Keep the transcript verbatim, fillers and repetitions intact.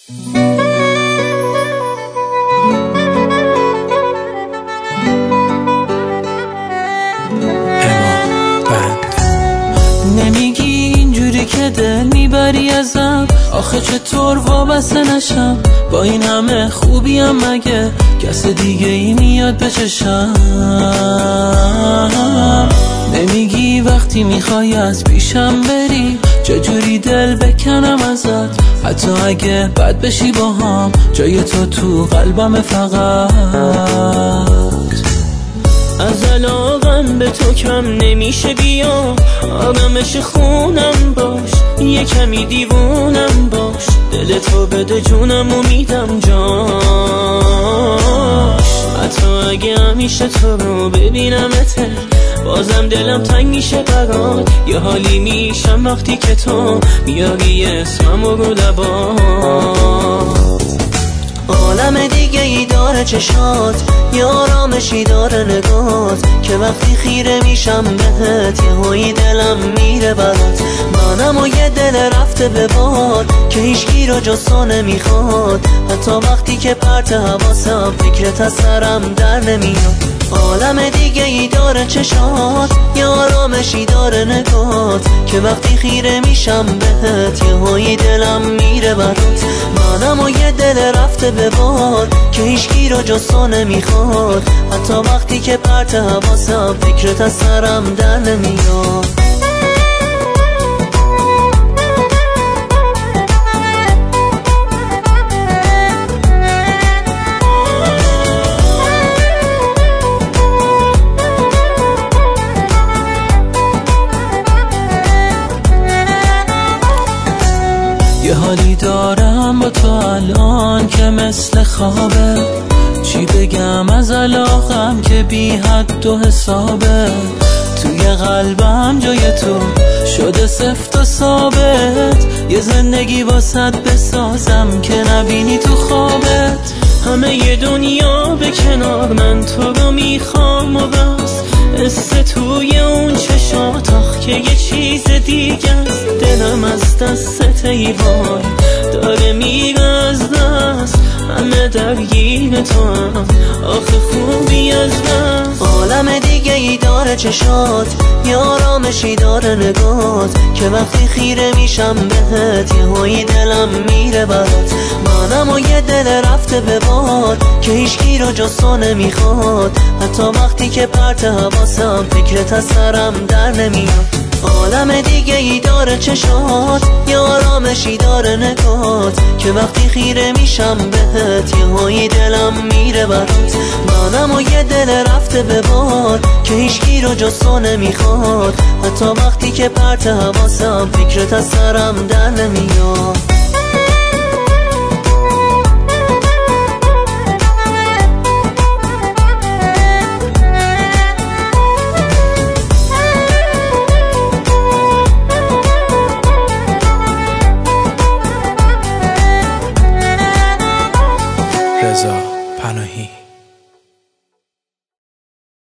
نمیگی اینجوری که دل میبری ازم، آخه چطور وابسته نشم؟ با این همه خوبیم مگه کس دیگه ای میاد به چشم؟ نمیگی وقتی میخوای از پیشم بری چجوری دل بکنم ازت؟ حتی اگه بد بشی با هم جای تو تو قلبم فقط. از علاقم به تو کم نمیشه، بیا آرامش خونم باش، یه کمی دیوونم باش، دل تو بده جونم و میدم جاش. حتی اگه همیشه تو رو ببینمت بازم دلم تنگ میشه برات، یه حالی میشم وقتی که تو میاری اسمم رو لبات. عالم دیگه ای داره چشات، یه آرامشی داره نگات، که وقتی خیره میشم بهت یه هایی دلم میره برات. منم و یه دل رفته به باد که هیچکی رو جز تو نمیخواد، حتی وقتی که پرت حواسم فکرت از سرم در نمیاد. عالم دیگه ای داره چشات، یه آرامشی داره نگات، که وقتی خیره میشم بهت یه هایی دلم میره برات. منم و یه دل رفته به باد که هیچکی رو جز تو نمیخواد، حتی وقتی که پرت حواسم فکرت از سرم در نمیاد. یه حالی دارم با تو الان که مثل خوابه، چی بگم از علاقم که بی حد و حسابه. توی قلبم جای تو شده سفت و ثابت، یه زندگی واسط بسازم که نبینی تو خوابت. همه یه دنیا به کنار من تو رو میخوام و بس، قصه توی اون چشات آخ که یه چیز دیگه است. دلم از دست ای وای داره میره از دست، همه درگیر تو هم آخه خوبی از دست. عالم دیگه ای داره چشات، یه آرامشی داره نگات، که وقتی خیره میشم بهت یه هایی دلم میره برات. منم و یه دل رفته به باد که هیچکی رو جز تو نمیخواد، حتی وقتی که پرت حواسم فکرت از سرم در نمیاد. عالم دیگه ای داره چشات، یه آرامشی داره نگات، که وقتی خیره میشم بهت یه هایی دلم میره برات. منم و یه دل رفته به باد که هیچکی رو جز تو نمیخواد، حتی وقتی که پرت حواسم فکرت از سرم در نمیاد.